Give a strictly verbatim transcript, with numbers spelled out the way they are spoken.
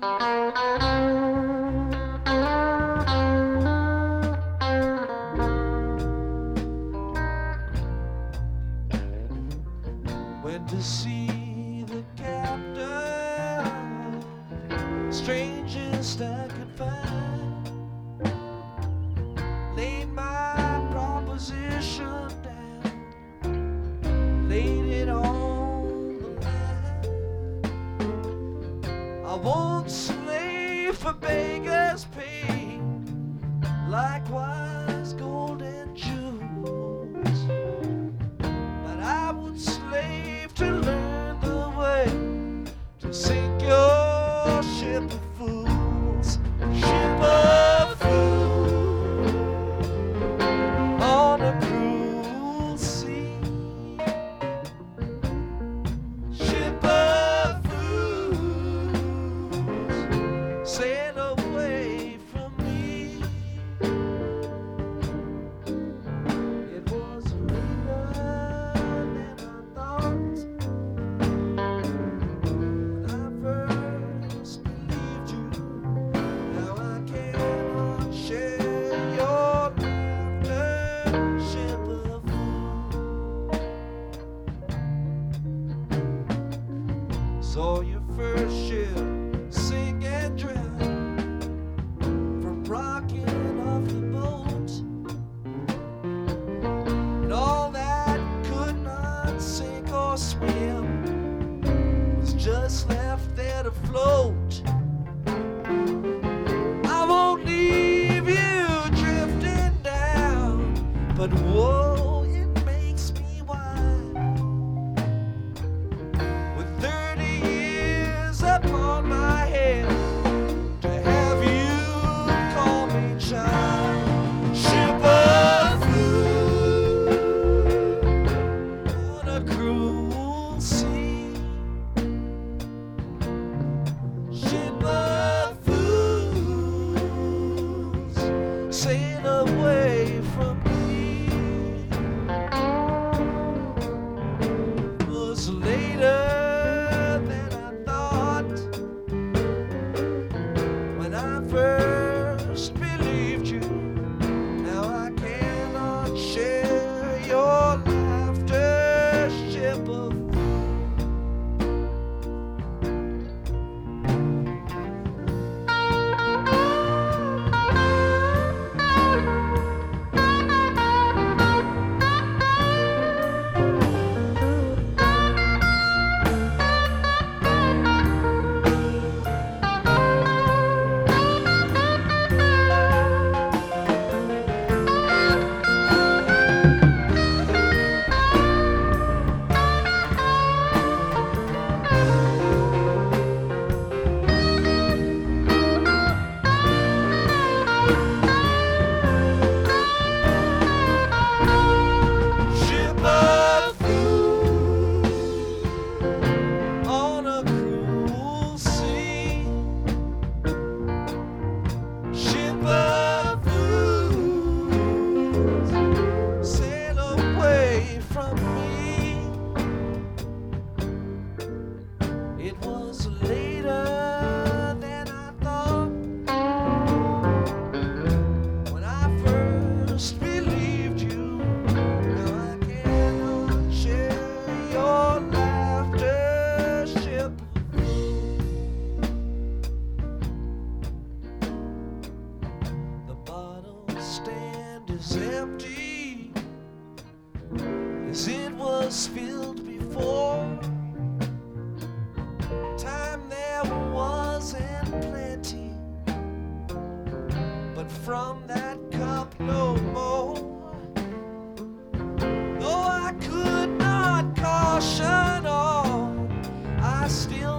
Went to see the captain, strangest I could find. Laid my proposition down, laid it on the line. I won't slave for beggars' pay, likewise gold and jewels, but I would slave to learn the way to sink your ship of fools, ship of fools on a cruel sea, ship of fools, sail away from me. It was later than I thought when I first believed you. Now I cannot share your laughter, ship of fools. Saw your first ship sink and drown from rocking off the boat, and all that could not sink or swim was just left there to float. I won't leave you drifting down, but whoa, it makes me wild. With thirty years upon my head, to have you call me child, ship of fools on a cruel sea, ship of fools, sail away from me. It was later than I thought when I first believed you. Now I cannot share your laughter, ship of ship of fools on a cruel sea, ship of fools, sail away from me. It was later than I thought when I first believed you. Now I cannot share your laughter, ship of fools. The bottle stand is empty as it was filled before. Time there wasn't plenty, but from that cup no more. Though I could not caution all, I still